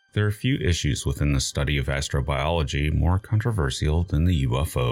There are few issues within the study of astrobiology more controversial than the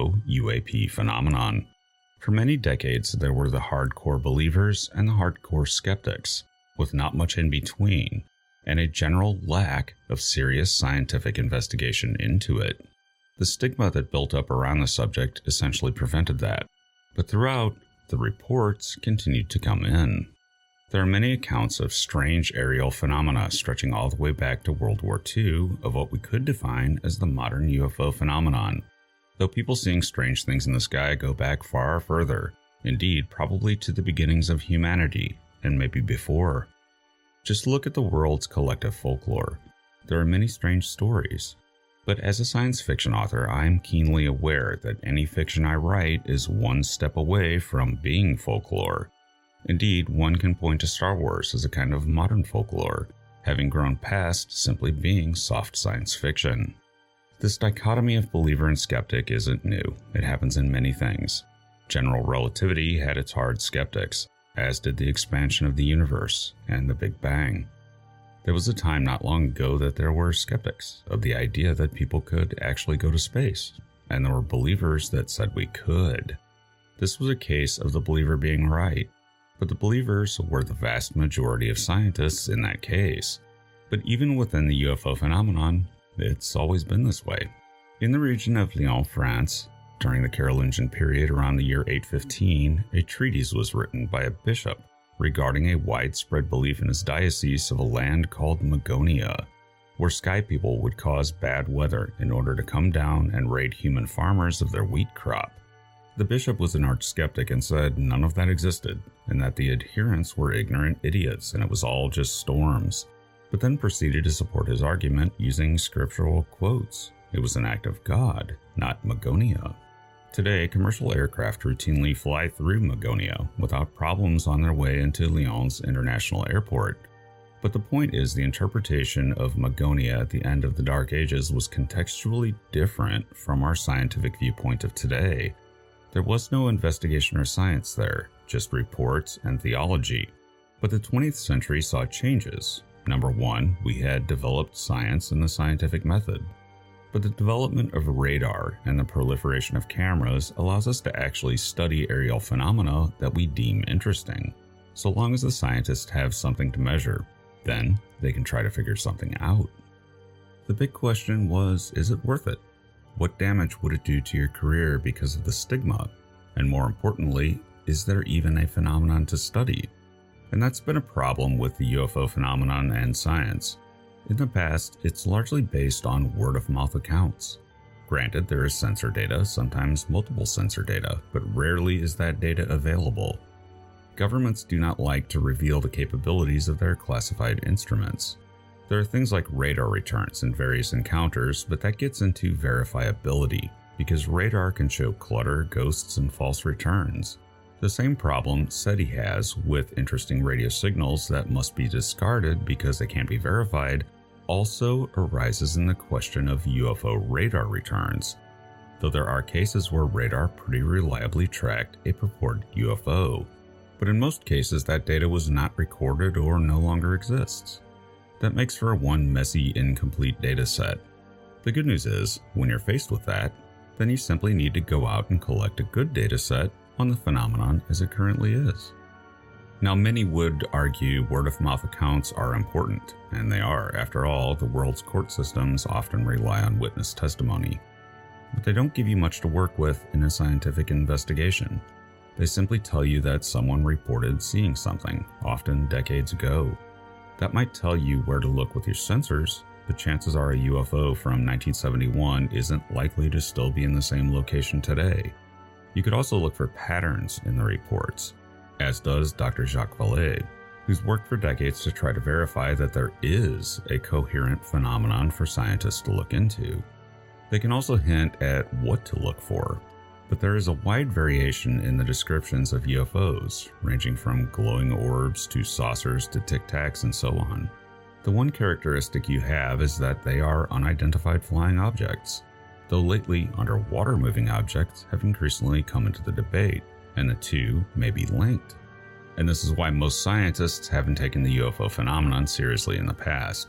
UFO-UAP phenomenon. For many decades, there were the hardcore believers and the hardcore skeptics, with not much in between, and a general lack of serious scientific investigation into it. The stigma that built up around the subject essentially prevented that, but throughout, the reports continued to come in. There are many accounts of strange aerial phenomena stretching all the way back to World War II of what we could define as the modern UFO phenomenon, though people seeing strange things in the sky go back far further, indeed probably to the beginnings of humanity, and maybe before. Just look at the world's collective folklore. There are many strange stories, but as a science fiction author, I am keenly aware that any fiction I write is one step away from being folklore. Indeed, one can point to Star Wars as a kind of modern folklore, having grown past simply being soft science fiction. This dichotomy of believer and skeptic isn't new. It happens in many things. General relativity had its hard skeptics, as did the expansion of the universe and the Big Bang. There was a time not long ago that there were skeptics of the idea that people could actually go to space, and there were believers that said we could. This was a case of the believer being right, but the believers were the vast majority of scientists in that case. But even within the UFO phenomenon, it's always been this way. In the region of Lyon, France, during the Carolingian period around the year 815, a treatise was written by a bishop regarding a widespread belief in his diocese of a land called Magonia, where sky people would cause bad weather in order to come down and raid human farmers of their wheat crop. The bishop was an arch skeptic and said none of that existed, and that the adherents were ignorant idiots and it was all just storms, but then proceeded to support his argument using scriptural quotes. It was an act of God, not Magonia. Today, commercial aircraft routinely fly through Magonia without problems on their way into Lyon's international airport. But the point is, the interpretation of Magonia at the end of the Dark Ages was contextually different from our scientific viewpoint of today. There was no investigation or science there, just reports and theology. But the 20th century saw changes. Number one, we had developed science and the scientific method. But the development of radar and the proliferation of cameras allows us to actually study aerial phenomena that we deem interesting. So long as the scientists have something to measure, then they can try to figure something out. The big question was, is it worth it? What damage would it do to your career because of the stigma? And more importantly, is there even a phenomenon to study? And that's been a problem with the UFO phenomenon and science. In the past, it's largely based on word-of-mouth accounts. Granted, there is sensor data, sometimes multiple sensor data, but rarely is that data available. Governments do not like to reveal the capabilities of their classified instruments. There are things like radar returns in various encounters, but that gets into verifiability, because radar can show clutter, ghosts, and false returns. The same problem SETI has with interesting radio signals that must be discarded because they can't be verified also arises in the question of UFO radar returns, though there are cases where radar pretty reliably tracked a purported UFO, but in most cases that data was not recorded or no longer exists. That makes for one messy, incomplete data set. The good news is, when you're faced with that, then you simply need to go out and collect a good data set on the phenomenon as it currently is. Now, many would argue word-of-mouth accounts are important, and they are. After all, the world's court systems often rely on witness testimony. But they don't give you much to work with in a scientific investigation. They simply tell you that someone reported seeing something, often decades ago. That might tell you where to look with your sensors, but chances are a UFO from 1971 isn't likely to still be in the same location today. You could also look for patterns in the reports, as does Dr. Jacques Vallée, who's worked for decades to try to verify that there is a coherent phenomenon for scientists to look into. They can also hint at what to look for, but there is a wide variation in the descriptions of UFOs, ranging from glowing orbs to saucers to tic-tacs and so on. The one characteristic you have is that they are unidentified flying objects, though lately underwater moving objects have increasingly come into the debate, and the two may be linked. And this is why most scientists haven't taken the UFO phenomenon seriously in the past.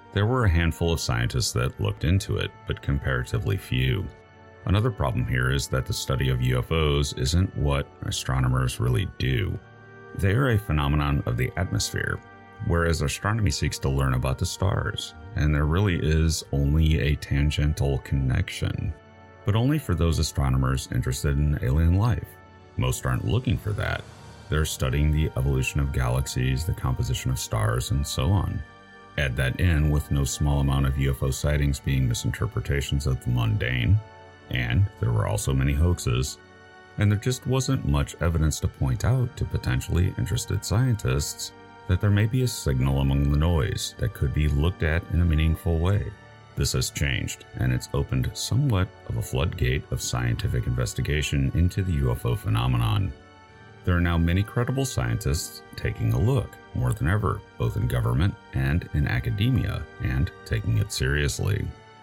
There were a handful of scientists that looked into it, but comparatively few. Another problem here is that the study of UFOs isn't what astronomers really do. They are a phenomenon of the atmosphere, whereas astronomy seeks to learn about the stars, and there really is only a tangential connection. But only for those astronomers interested in alien life. Most aren't looking for that. They're studying the evolution of galaxies, the composition of stars, and so on. Add that in with no small amount of UFO sightings being misinterpretations of the mundane, and there were also many hoaxes, and there just wasn't much evidence to point out to potentially interested scientists that there may be a signal among the noise that could be looked at in a meaningful way. This has changed, and it's opened somewhat of a floodgate of scientific investigation into the UFO phenomenon. There are now many credible scientists taking a look, more than ever, both in government and in academia, and taking it seriously.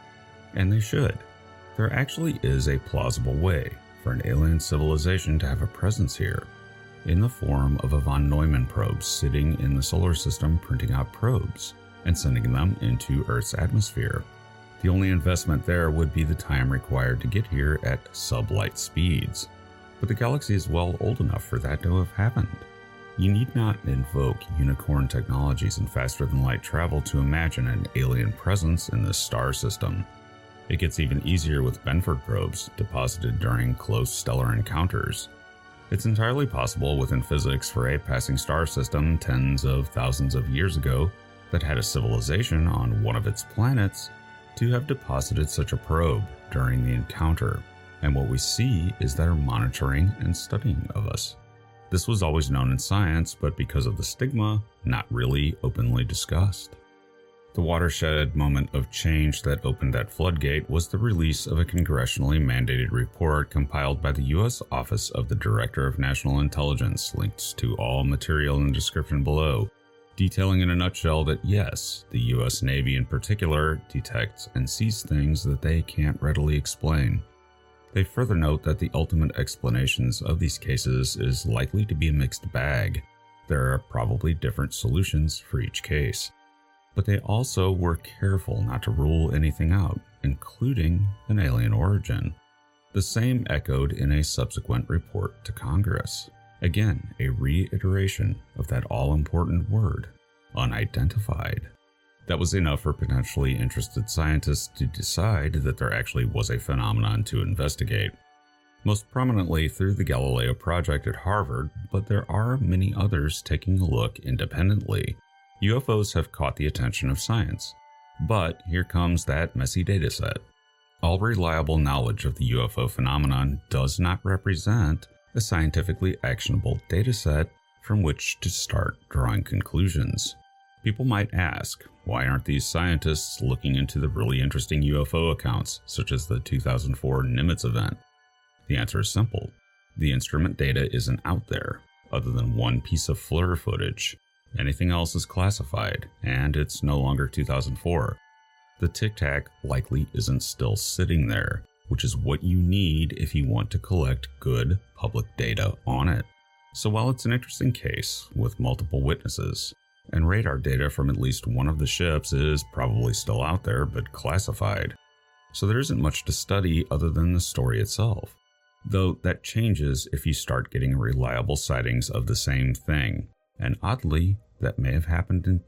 And they should. There actually is a plausible way for an alien civilization to have a presence here, in the form of a von Neumann probe sitting in the solar system printing out probes and sending them into Earth's atmosphere. The only investment there would be the time required to get here at sublight speeds, but the galaxy is well old enough for that to have happened. You need not invoke unicorn technologies and faster-than-light travel to imagine an alien presence in this star system. It gets even easier with Benford probes deposited during close stellar encounters. It's entirely possible within physics for a passing star system tens of thousands of years ago that had a civilization on one of its planets to have deposited such a probe during the encounter, and what we see is they're monitoring and studying of us. This was always known in science, but because of the stigma, not really openly discussed. The watershed moment of change that opened that floodgate was the release of a congressionally mandated report compiled by the U.S. Office of the Director of National Intelligence, linked to all material in the description below, detailing in a nutshell that yes, the U.S. Navy in particular detects and sees things that they can't readily explain. They further note that the ultimate explanations of these cases is likely to be a mixed bag. There are probably different solutions for each case. But they also were careful not to rule anything out, including an alien origin. The same echoed in a subsequent report to Congress. Again, a reiteration of that all-important word, unidentified. That was enough for potentially interested scientists to decide that there actually was a phenomenon to investigate. Most prominently through the Galileo Project at Harvard, but there are many others taking a look independently. UFOs have caught the attention of science, but here comes that messy dataset. All reliable knowledge of the UFO phenomenon does not represent a scientifically actionable dataset from which to start drawing conclusions. People might ask, why aren't these scientists looking into the really interesting UFO accounts, such as the 2004 Nimitz event? The answer is simple. The instrument data isn't out there, other than one piece of FLIR footage. Anything else is classified, and it's no longer 2004. The Tic Tac likely isn't still sitting there, which is what you need if you want to collect good public data on it. So while it's an interesting case with multiple witnesses, and radar data from at least one of the ships is probably still out there but classified, so there isn't much to study other than the story itself. Though that changes if you start getting reliable sightings of the same thing, and oddly, that may have happened in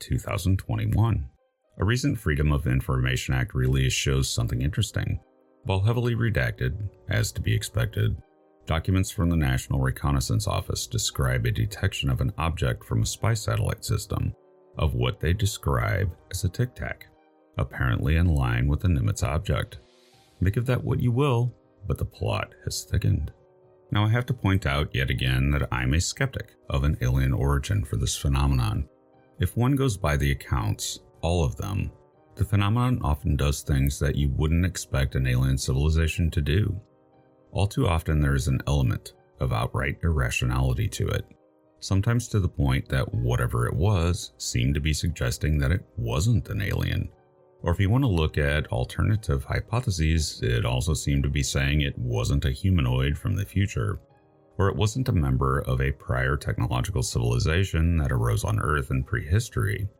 2021. A recent Freedom of Information Act release shows something interesting. While heavily redacted, as to be expected, documents from the National Reconnaissance Office describe a detection of an object from a spy satellite system of what they describe as a Tic Tac, apparently in line with the Nimitz object. Make of that what you will, but the plot has thickened. Now I have to point out yet again that I'm a skeptic of an alien origin for this phenomenon. If one goes by the accounts, all of them, the phenomenon often does things that you wouldn't expect an alien civilization to do. All too often there is an element of outright irrationality to it, sometimes to the point that whatever it was seemed to be suggesting that it wasn't an alien. Or if you want to look at alternative hypotheses, it also seemed to be saying it wasn't a humanoid from the future, or it wasn't a member of a prior technological civilization that arose on Earth in prehistory.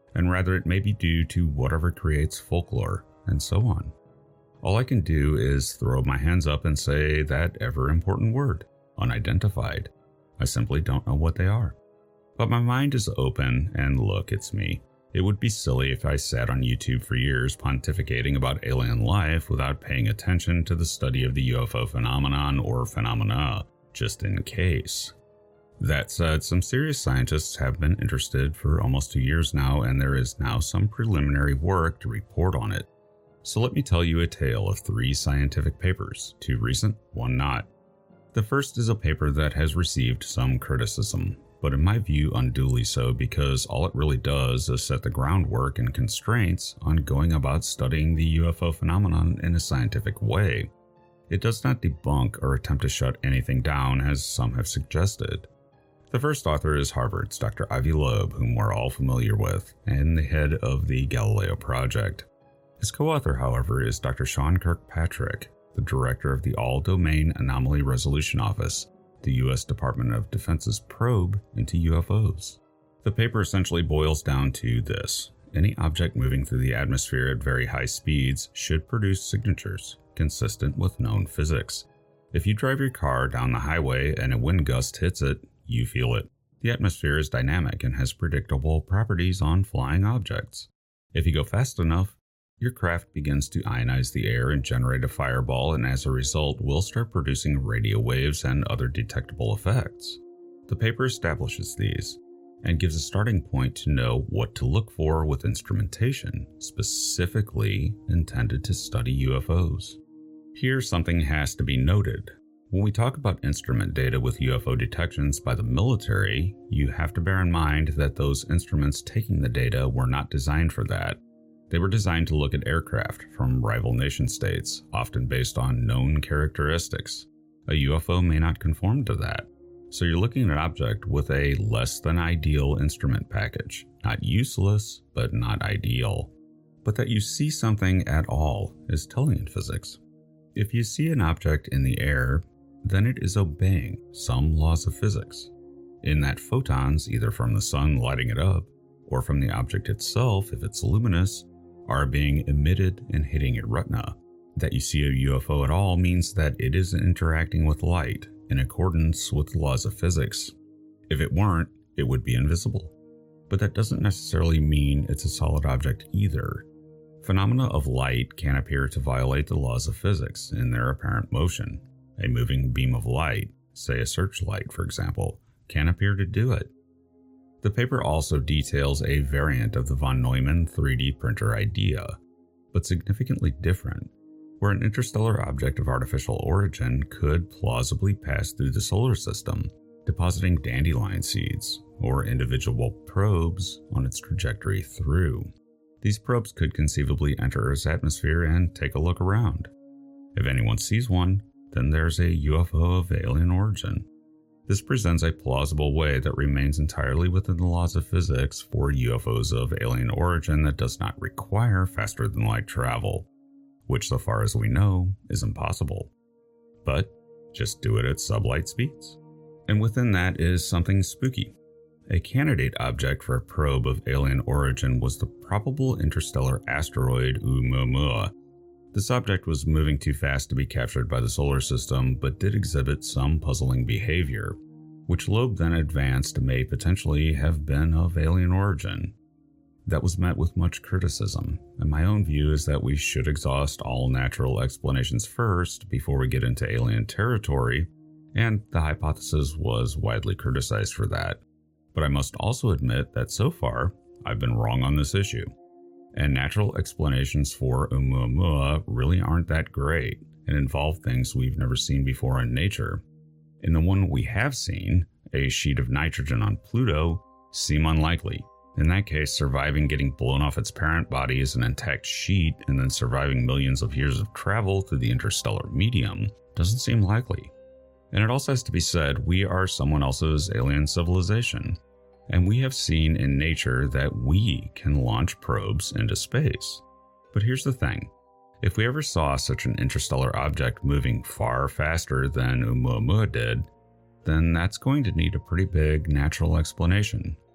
and rather it may be due to whatever creates folklore, and so on. All I can do is throw my hands up and say that ever-important word, unidentified. I simply don't know what they are. But my mind is open, and look, it's me. It would be silly if I sat on YouTube for years pontificating about alien life without paying attention to the study of the UFO phenomenon or phenomena, just in case. That said, some serious scientists have been interested for almost 2 years now, and there is now some preliminary work to report on it. So let me tell you a tale of 3 scientific papers, 2 recent, 1 not. The first is a paper that has received some criticism, but in my view unduly so, because all it really does is set the groundwork and constraints on going about studying the UFO phenomenon in a scientific way. It does not debunk or attempt to shut anything down, as some have suggested. The first author is Harvard's Dr. Avi Loeb, whom we're all familiar with, and the head of the Galileo Project. His co-author, however, is Dr. Sean Kirkpatrick, the director of the All-Domain Anomaly Resolution Office, the U.S. Department of Defense's probe into UFOs. The paper essentially boils down to this: any object moving through the atmosphere at very high speeds should produce signatures consistent with known physics. If you drive your car down the highway and a wind gust hits it, you feel it. The atmosphere is dynamic and has predictable properties on flying objects. If you go fast enough, your craft begins to ionize the air and generate a fireball, and as a result will start producing radio waves and other detectable effects. The paper establishes these and gives a starting point to know what to look for with instrumentation specifically intended to study UFOs. Here something has to be noted. When we talk about instrument data with UFO detections by the military, you have to bear in mind that those instruments taking the data were not designed for that. They were designed to look at aircraft from rival nation states, often based on known characteristics. A UFO may not conform to that. So you're looking at an object with a less than ideal instrument package. Not useless, but not ideal. But that you see something at all is telling in physics. If you see an object in the air, then it is obeying some laws of physics. In that photons, either from the sun lighting it up, or from the object itself if it's luminous, are being emitted and hitting your retina. That you see a UFO at all means that it is interacting with light in accordance with the laws of physics. If it weren't, it would be invisible. But that doesn't necessarily mean it's a solid object either. Phenomena of light can appear to violate the laws of physics in their apparent motion. A moving beam of light, say a searchlight for example, can appear to do it. The paper also details a variant of the von Neumann 3D printer idea, but significantly different, where an interstellar object of artificial origin could plausibly pass through the solar system, depositing dandelion seeds or individual probes on its trajectory through. These probes could conceivably enter Earth's atmosphere and take a look around. If anyone sees one, then there's a UFO of alien origin. This presents a plausible way that remains entirely within the laws of physics for UFOs of alien origin that does not require faster-than-light travel, which so far as we know is impossible. But just do it at sublight speeds. And within that is something spooky. A candidate object for a probe of alien origin was the probable interstellar asteroid Oumuamua. This object was moving too fast to be captured by the solar system, but did exhibit some puzzling behavior, which Loeb then advanced may potentially have been of alien origin. That was met with much criticism, and my own view is that we should exhaust all natural explanations first before we get into alien territory, and the hypothesis was widely criticized for that. But I must also admit that so far, I've been wrong on this issue. And natural explanations for Oumuamua really aren't that great and involve things we've never seen before in nature. In the one we have seen, a sheet of nitrogen on Pluto, seem unlikely. In that case, surviving getting blown off its parent body as an intact sheet and then surviving millions of years of travel through the interstellar medium doesn't seem likely. And it also has to be said, we are someone else's alien civilization. And we have seen in nature that we can launch probes into space. But here's the thing. If we ever saw such an interstellar object moving far faster than Oumuamua did, then that's going to need a pretty big natural explanation.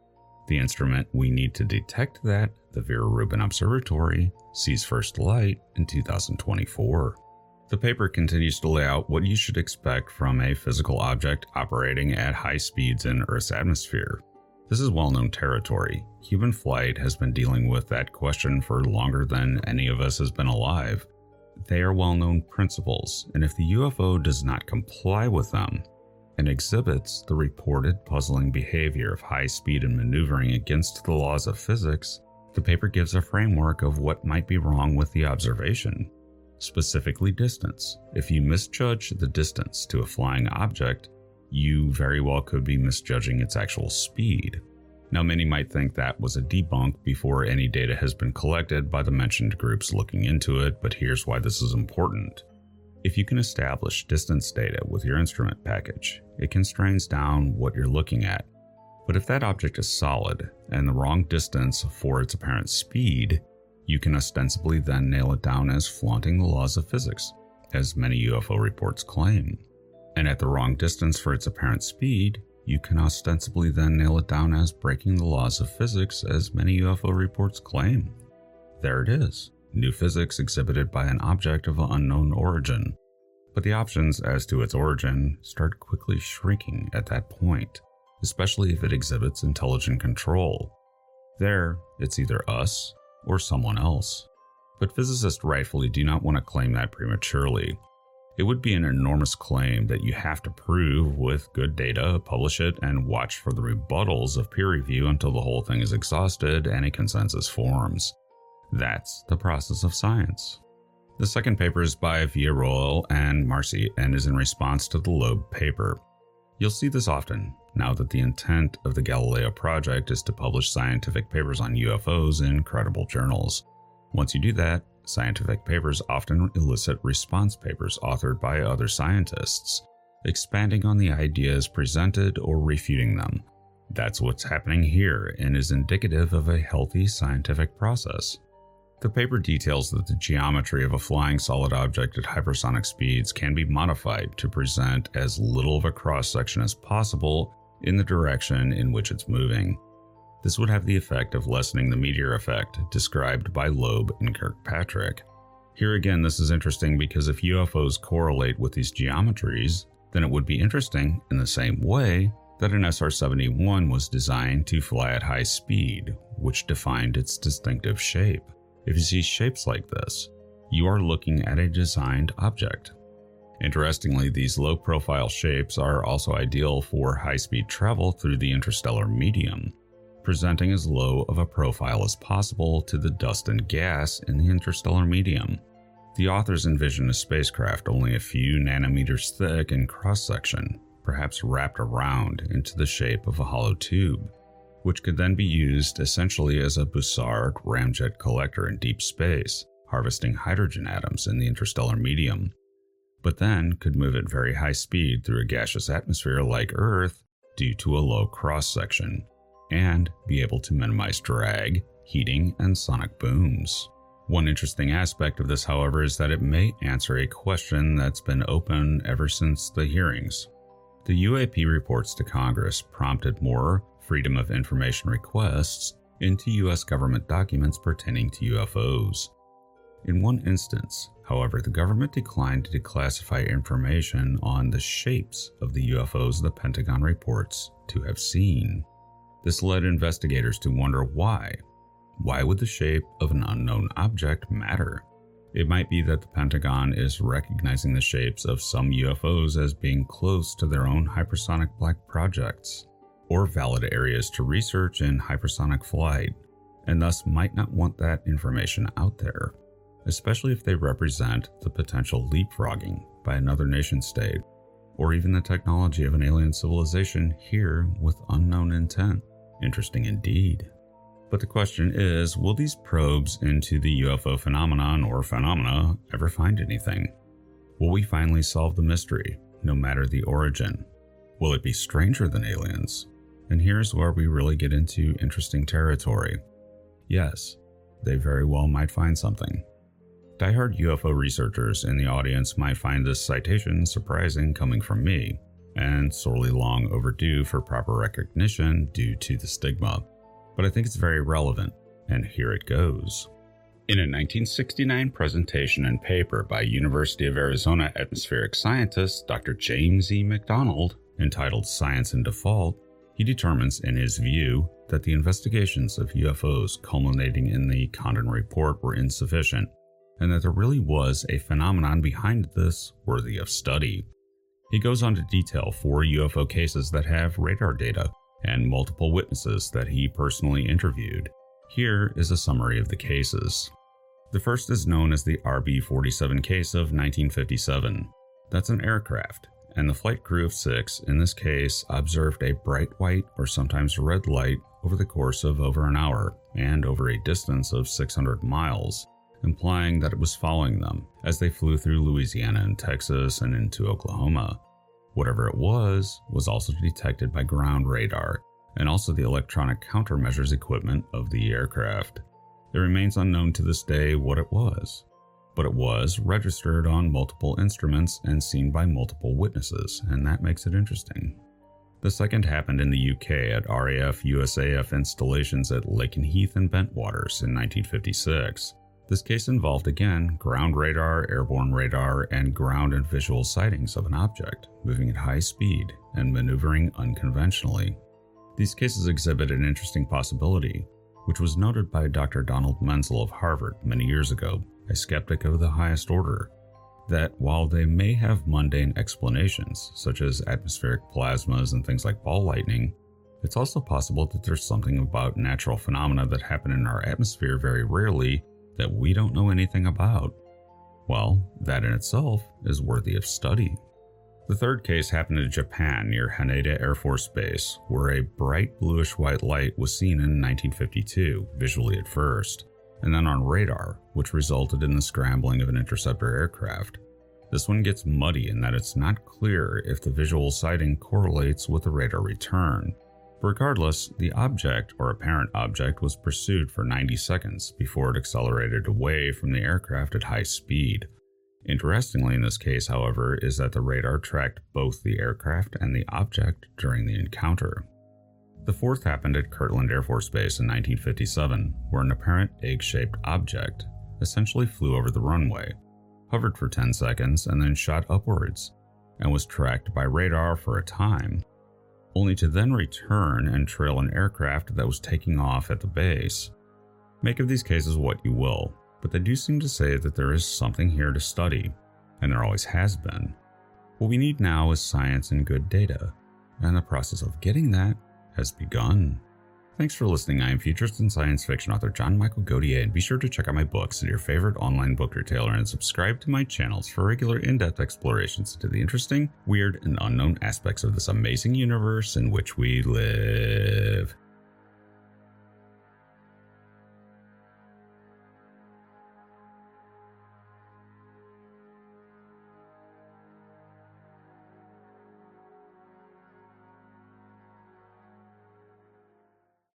The instrument we need to detect that, the Vera Rubin Observatory, sees first light in 2024. The paper continues to lay out what you should expect from a physical object operating at high speeds in Earth's atmosphere. This is well-known territory. Human flight has been dealing with that question for longer than any of us has been alive. They are well-known principles, and if the UFO does not comply with them and exhibits the reported puzzling behavior of high speed and maneuvering against the laws of physics, the paper gives a framework of what might be wrong with the observation. Specifically distance. If you misjudge the distance to a flying object, you very well could be misjudging its actual speed. Now, many might think that was a debunk before any data has been collected by the mentioned groups looking into it, but here's why this is important. If you can establish distance data with your instrument package, it constrains down what you're looking at. But if that object is solid and the wrong distance for its apparent speed, you can ostensibly then nail it down as flaunting the laws of physics, as many UFO reports claim. And at the wrong distance for its apparent speed, you can ostensibly then nail it down as breaking the laws of physics, as many UFO reports claim. There it is, new physics exhibited by an object of unknown origin. But the options as to its origin start quickly shrinking at that point, especially if it exhibits intelligent control. There, it's either us or someone else. But physicists rightfully do not want to claim that prematurely. It would be an enormous claim that you have to prove with good data, publish it, and watch for the rebuttals of peer review until the whole thing is exhausted and a consensus forms. That's the process of science. The second paper is by Villarroel and Marcy and is in response to the Loeb paper. You'll see this often, now that the intent of the Galileo project is to publish scientific papers on UFOs in credible journals. Once you do that, scientific papers often elicit response papers authored by other scientists, expanding on the ideas presented or refuting them. That's what's happening here and is indicative of a healthy scientific process. The paper details that the geometry of a flying solid object at hypersonic speeds can be modified to present as little of a cross-section as possible in the direction in which it's moving. This would have the effect of lessening the meteor effect described by Loeb and Kirkpatrick. Here again, this is interesting because if UFOs correlate with these geometries, then it would be interesting in the same way that an SR-71 was designed to fly at high speed, which defined its distinctive shape. If you see shapes like this, you are looking at a designed object. Interestingly, these low-profile shapes are also ideal for high-speed travel through the interstellar medium, presenting as low of a profile as possible to the dust and gas in the interstellar medium. The authors envision a spacecraft only a few nanometers thick in cross-section, perhaps wrapped around into the shape of a hollow tube, which could then be used essentially as a Bussard ramjet collector in deep space, harvesting hydrogen atoms in the interstellar medium, but then could move at very high speed through a gaseous atmosphere like Earth due to a low cross-section, and be able to minimize drag, heating, and sonic booms. One interesting aspect of this, however, is that it may answer a question that's been open ever since the hearings. The UAP reports to Congress prompted more Freedom of Information requests into U.S. government documents pertaining to UFOs. In one instance, however, the government declined to declassify information on the shapes of the UFOs the Pentagon reports to have seen. This led investigators to wonder why. Why would the shape of an unknown object matter? It might be that the Pentagon is recognizing the shapes of some UFOs as being close to their own hypersonic black projects, or valid areas to research in hypersonic flight, and thus might not want that information out there, especially if they represent the potential leapfrogging by another nation-state, or even the technology of an alien civilization here with unknown intent. Interesting indeed. But the question is, will these probes into the UFO phenomenon or phenomena ever find anything? Will we finally solve the mystery, no matter the origin? Will it be stranger than aliens? And here's where we really get into interesting territory. Yes, they very well might find something. Diehard UFO researchers in the audience might find this citation surprising coming from me, and sorely long overdue for proper recognition due to the stigma. but I think it's very relevant, and here it goes. In a 1969 presentation and paper by University of Arizona atmospheric scientist Dr. James E. McDonald, entitled Science in Default, he determines, in his view, that the investigations of UFOs culminating in the Condon Report were insufficient, and that there really was a phenomenon behind this worthy of study. He goes on to detail 4 UFO cases that have radar data and multiple witnesses that he personally interviewed. Here is a summary of the cases. The first is known as the RB-47 case of 1957. That's an aircraft, and the flight crew of 6 in this case observed a bright white or sometimes red light over the course of over an hour and over a distance of 600 miles, implying that it was following them as they flew through Louisiana and Texas and into Oklahoma. Whatever it was also detected by ground radar and also the electronic countermeasures equipment of the aircraft. It remains unknown to this day what it was, but it was registered on multiple instruments and seen by multiple witnesses, and that makes it interesting. The second happened in the UK at RAF-USAF installations at Lakenheath and Bentwaters in 1956. This case involved again ground radar, airborne radar, and ground and visual sightings of an object moving at high speed and maneuvering unconventionally. These cases exhibit an interesting possibility, which was noted by Dr. Donald Menzel of Harvard many years ago, a skeptic of the highest order, that while they may have mundane explanations, such as atmospheric plasmas and things like ball lightning, it's also possible that there's something about natural phenomena that happen in our atmosphere very rarely that we don't know anything about. Well, that in itself is worthy of study. The third case happened in Japan near Haneda Air Force Base, where a bright bluish-white light was seen in 1952, visually at first, and then on radar, which resulted in the scrambling of an interceptor aircraft. This one gets muddy in that it's not clear if the visual sighting correlates with the radar return. Regardless, the object, or apparent object, was pursued for 90 seconds before it accelerated away from the aircraft at high speed. Interestingly in this case, however, is that the radar tracked both the aircraft and the object during the encounter. The fourth happened at Kirtland Air Force Base in 1957, where an apparent egg-shaped object essentially flew over the runway, hovered for 10 seconds, and then shot upwards, and was tracked by radar for a time, only to then return and trail an aircraft that was taking off at the base. Make of these cases what you will, but they do seem to say that there is something here to study, and there always has been. What we need now is science and good data, and the process of getting that has begun. Thanks for listening. I am futurist and science fiction author John Michael Gauthier, and be sure to check out my books at your favorite online book retailer and subscribe to my channels for regular in-depth explorations into the interesting, weird, and unknown aspects of this amazing universe in which we live.